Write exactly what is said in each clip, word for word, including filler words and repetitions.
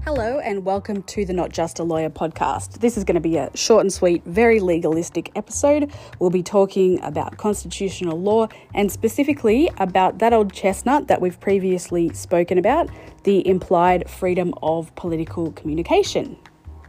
Hello and welcome to the Not Just a Lawyer podcast. This is going to be a short and sweet, very legalistic episode. We'll be talking about constitutional law and specifically about that old chestnut that we've previously spoken about, the implied freedom of political communication.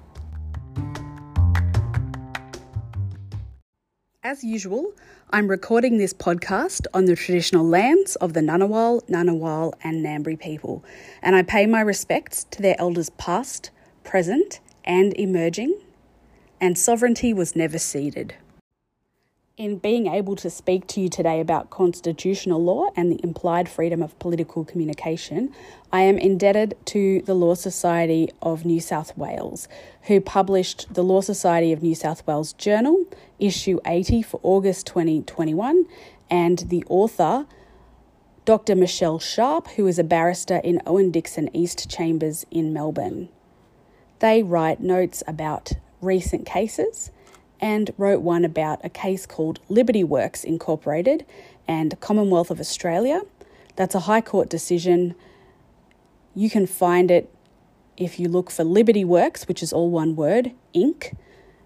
As usual, I'm recording this podcast on the traditional lands of the Ngunnawal, Ngunnawal and Ngambri people, and I pay my respects to their elders past, present and emerging, and sovereignty was never ceded. In being able to speak to you today about constitutional law and the implied freedom of political communication, I am indebted to the Law Society of New South Wales, who published the Law Society of New South Wales Journal, issue eighty for August twenty twenty-one, and the author, Doctor Michelle Sharp, who is a barrister in Owen Dixon East Chambers in Melbourne. They write notes about recent cases and wrote one about a case called Liberty Works Incorporated and Commonwealth of Australia. That's a High Court decision. You can find it if you look for Liberty Works, which is all one word, Incorporated,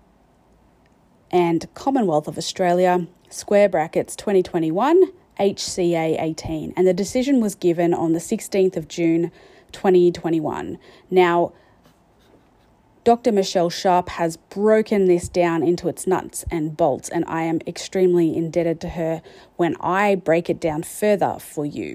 and Commonwealth of Australia, square brackets twenty twenty-one, H C A eighteen. And the decision was given on the sixteenth of June, twenty twenty-one. Now, Doctor Michelle Sharp has broken this down into its nuts and bolts, and I am extremely indebted to her when I break it down further for you.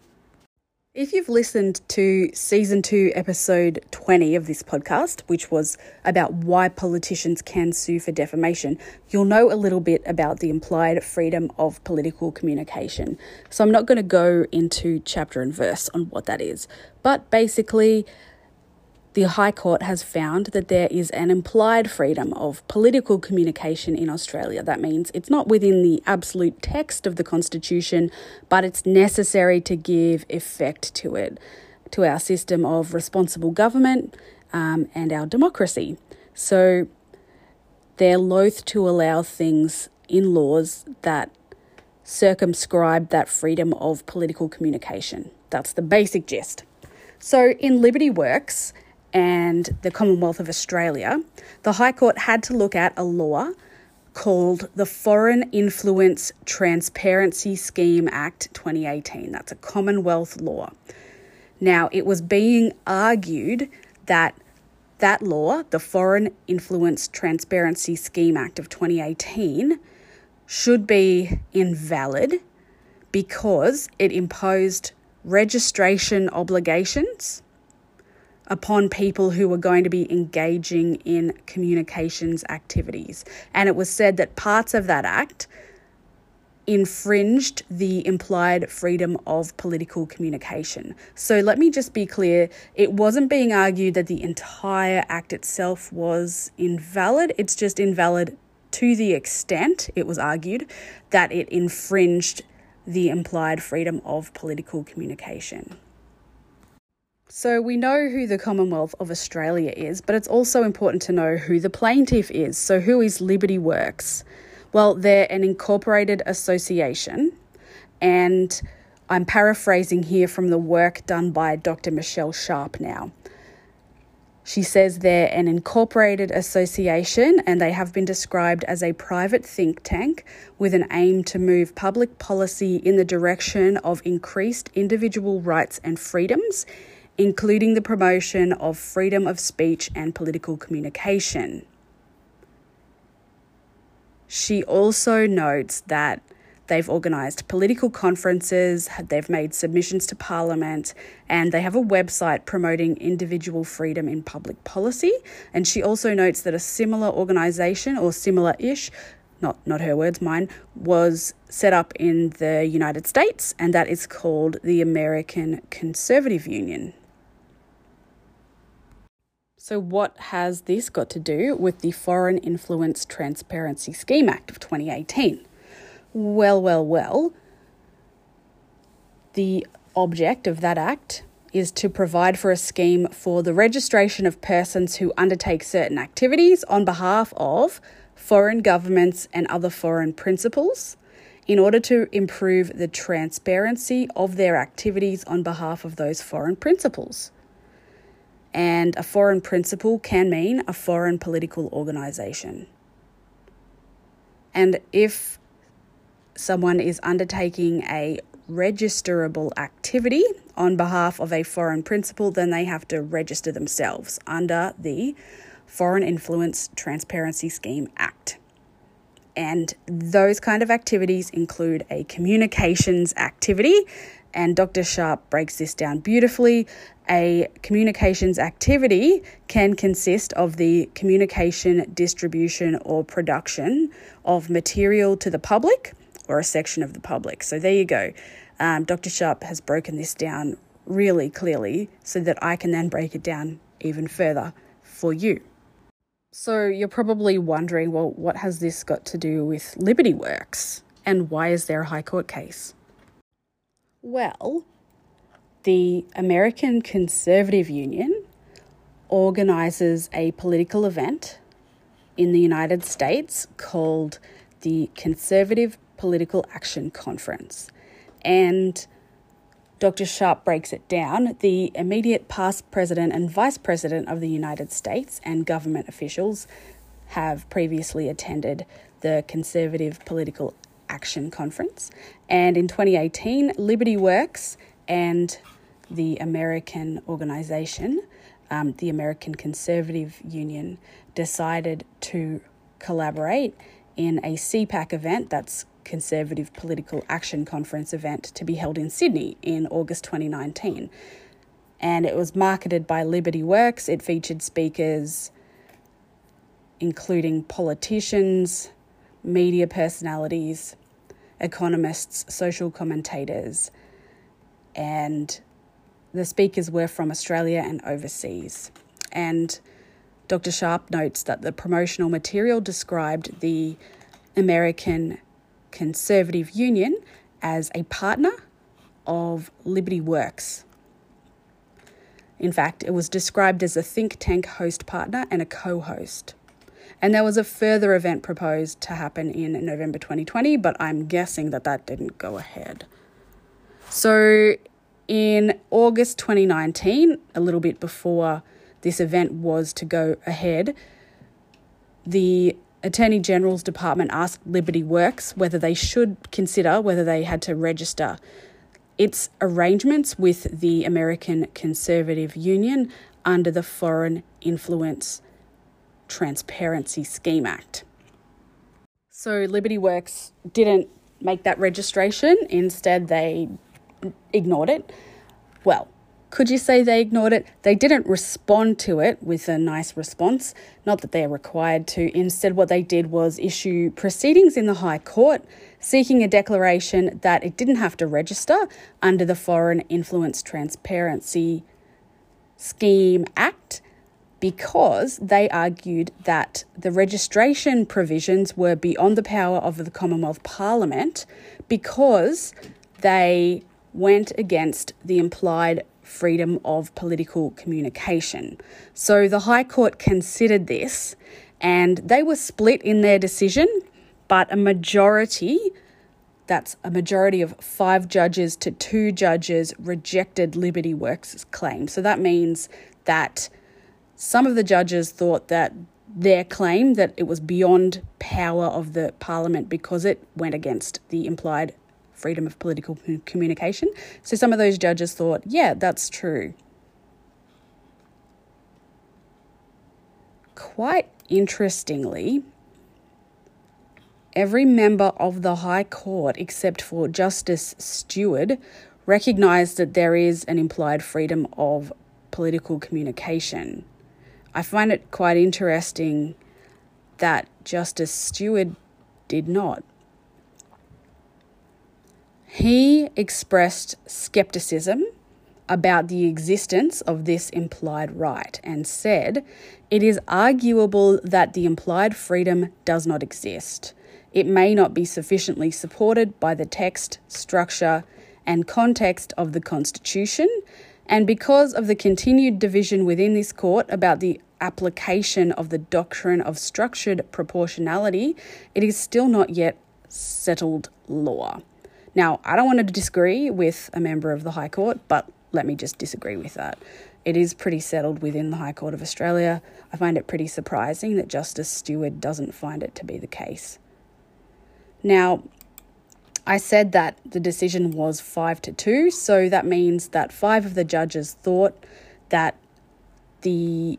If you've listened to season two, episode twenty of this podcast, which was about why politicians can sue for defamation, you'll know a little bit about the implied freedom of political communication. So I'm not going to go into chapter and verse on what that is, but basically, the High Court has found that there is an implied freedom of political communication in Australia. That means it's not within the absolute text of the Constitution, but it's necessary to give effect to it, to our system of responsible government um, and our democracy. So they're loath to allow things in laws that circumscribe that freedom of political communication. That's the basic gist. So in Liberty Works and the Commonwealth of Australia, the High Court had to look at a law called the Foreign Influence Transparency Scheme Act twenty eighteen. That's a Commonwealth law. Now, it was being argued that that law, the Foreign Influence Transparency Scheme Act of twenty eighteen, should be invalid because it imposed registration obligations upon people who were going to be engaging in communications activities. And it was said that parts of that act infringed the implied freedom of political communication. So let me just be clear, it wasn't being argued that the entire act itself was invalid. It's just invalid to the extent, it was argued, that it infringed the implied freedom of political communication. So we know who the Commonwealth of Australia is, but it's also important to know who the plaintiff is. So who is Liberty Works? Well, they're an incorporated association, and I'm paraphrasing here from the work done by Doctor Michelle Sharp now. She says they're an incorporated association and they have been described as a private think tank with an aim to move public policy in the direction of increased individual rights and freedoms, including the promotion of freedom of speech and political communication. She also notes that they've organised political conferences, they've made submissions to Parliament, and they have a website promoting individual freedom in public policy. And she also notes that a similar organisation, or similar-ish, not, not her words, mine, was set up in the United States, and that is called the American Conservative Union. So what has this got to do with the Foreign Influence Transparency Scheme Act of twenty eighteen? Well, well, well, the object of that act is to provide for a scheme for the registration of persons who undertake certain activities on behalf of foreign governments and other foreign principals in order to improve the transparency of their activities on behalf of those foreign principals. And a foreign principal can mean a foreign political organisation. And if someone is undertaking a registerable activity on behalf of a foreign principal, then they have to register themselves under the Foreign Influence Transparency Scheme Act. And those kind of activities include a communications activity, and Doctor Sharp breaks this down beautifully. A communications activity can consist of the communication, distribution, or production of material to the public or a section of the public. So there you go. Um, Doctor Sharp has broken this down really clearly so that I can then break it down even further for you. So you're probably wondering, well, what has this got to do with Liberty Works? And why is there a High Court case? Well, the American Conservative Union organises a political event in the United States called the Conservative Political Action Conference. And Doctor Sharp breaks it down. The immediate past president and vice president of the United States and government officials have previously attended the Conservative Political Action Conference. And in twenty eighteen, Liberty Works and the American organisation, um, the American Conservative Union, decided to collaborate in a C PAC event, that's Conservative Political Action Conference event, to be held in Sydney in August twenty nineteen. And it was marketed by Liberty Works. It featured speakers including politicians, media personalities, economists, social commentators, and the speakers were from Australia and overseas. And Doctor Sharp notes that the promotional material described the American Conservative Union as a partner of Liberty Works. In fact, it was described as a think tank host partner and a co-host. And there was a further event proposed to happen in November twenty twenty, but I'm guessing that that didn't go ahead. So in August twenty nineteen, a little bit before this event was to go ahead, the Attorney General's Department asked Liberty Works whether they should consider whether they had to register its arrangements with the American Conservative Union under the Foreign Influence Transparency Scheme Act. So Liberty Works didn't make that registration. Instead, they ignored it. Well, could you say they ignored it? They didn't respond to it with a nice response, not that they're required to. Instead, what they did was issue proceedings in the High Court seeking a declaration that it didn't have to register under the Foreign Influence Transparency Scheme Act, because they argued that the registration provisions were beyond the power of the Commonwealth Parliament because they went against the implied freedom of political communication. So the High Court considered this and they were split in their decision, but a majority, that's a majority of five judges to two judges, rejected Liberty Works' claim. So that means that some of the judges thought that their claim that it was beyond power of the Parliament because it went against the implied freedom of political communication. So some of those judges thought, yeah, that's true. Quite interestingly, every member of the High Court, except for Justice Stewart, recognised that there is an implied freedom of political communication. I find it quite interesting that Justice Stewart did not. He expressed skepticism about the existence of this implied right and said, "It is arguable that the implied freedom does not exist. It may not be sufficiently supported by the text, structure, and context of the Constitution, and because of the continued division within this court about the application of the doctrine of structured proportionality, it is still not yet settled law." Now, I don't want to disagree with a member of the High Court, but let me just disagree with that. it is pretty settled within the High Court of Australia. I find it pretty surprising that Justice Stewart doesn't find it to be the case. Now, I said that the decision was five to two, so that means that five of the judges thought that the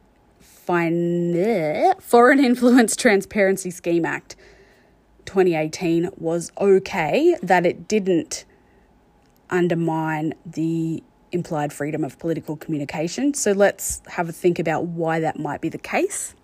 Fine, Foreign Influence Transparency Scheme Act twenty eighteen was okay, that it didn't undermine the implied freedom of political communication. So let's have a think about why that might be the case.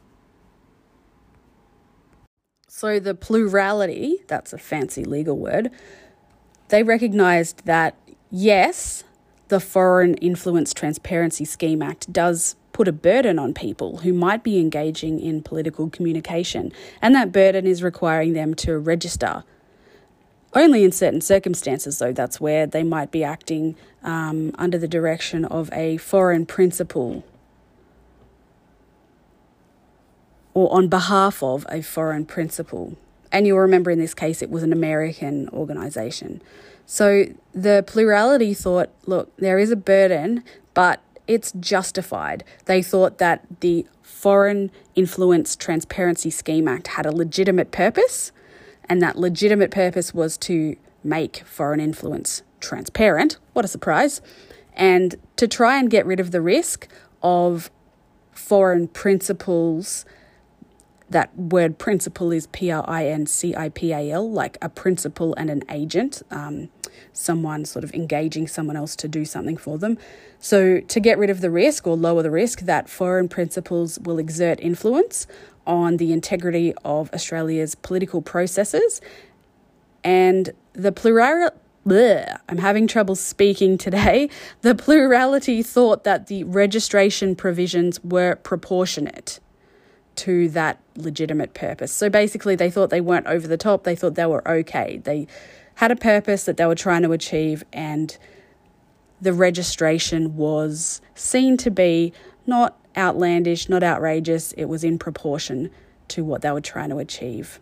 So the plurality, that's a fancy legal word, they recognised that, yes, the Foreign Influence Transparency Scheme Act does put a burden on people who might be engaging in political communication, and that burden is requiring them to register. Only in certain circumstances, though, that's where they might be acting um, under the direction of a foreign principal or on behalf of a foreign principal. And you'll remember in this case, it was an American organisation. So the plurality thought, look, there is a burden, but it's justified. They thought that the Foreign Influence Transparency Scheme Act had a legitimate purpose, and that legitimate purpose was to make foreign influence transparent. What a surprise. And to try and get rid of the risk of foreign principals. That word principal is P R I N C I P A L, like a principal and an agent, um, someone sort of engaging someone else to do something for them. So to get rid of the risk or lower the risk that foreign principals will exert influence on the integrity of Australia's political processes, and the plurality, I'm having trouble speaking today, the plurality thought that the registration provisions were proportionate to that legitimate purpose. So basically they thought they weren't over the top, they thought they were okay. They had a purpose that they were trying to achieve, and the registration was seen to be not outlandish, not outrageous. It was in proportion to what they were trying to achieve.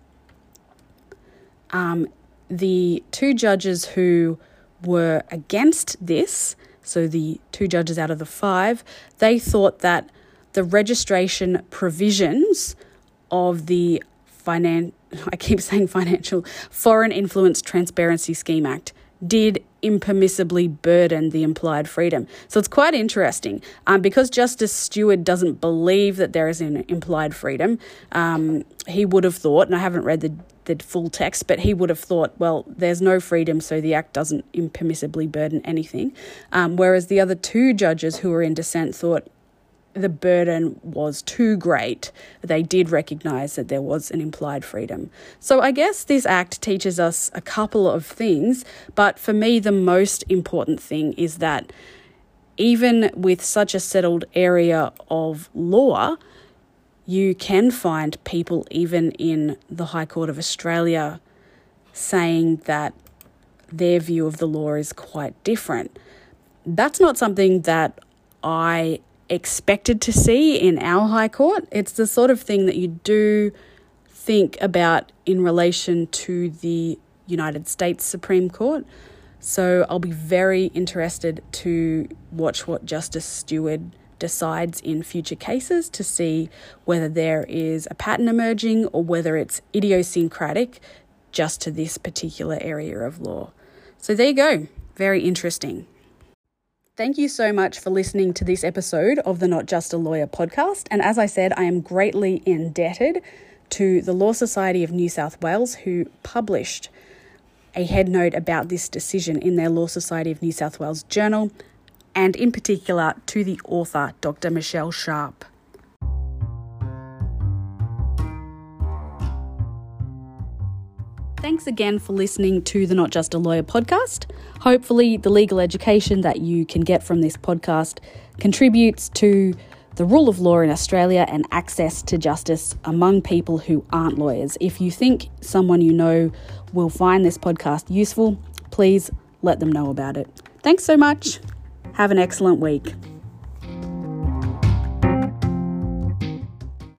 Um, the two judges who were against this, so the two judges out of the five, they thought that the registration provisions of the finan- I keep saying financial Foreign Influence Transparency Scheme Act did impermissibly burden the implied freedom. So it's quite interesting um, because Justice Stewart doesn't believe that there is an implied freedom. Um, he would have thought, and I haven't read the, the full text, but he would have thought, well, there's no freedom, so the act doesn't impermissibly burden anything. Um, whereas the other two judges who were in dissent thought the burden was too great. They did recognise that there was an implied freedom. So I guess this act teaches us a couple of things, but for me the most important thing is that even with such a settled area of law, you can find people even in the High Court of Australia saying that their view of the law is quite different. That's not something that I expected to see in our High Court. It's the sort of thing that you do think about in relation to the United States Supreme Court. So I'll be very interested to watch what Justice Stewart decides in future cases to see whether there is a pattern emerging or whether it's idiosyncratic just to this particular area of law. So there you go. Very interesting. Thank you so much for listening to this episode of the Not Just a Lawyer podcast. And as I said, I am greatly indebted to the Law Society of New South Wales, who published a head note about this decision in their Law Society of New South Wales journal, and in particular to the author, Doctor Michelle Sharp. Thanks again for listening to the Not Just a Lawyer podcast. Hopefully the legal education that you can get from this podcast contributes to the rule of law in Australia and access to justice among people who aren't lawyers. If you think someone you know will find this podcast useful, please let them know about it. Thanks so much. Have an excellent week.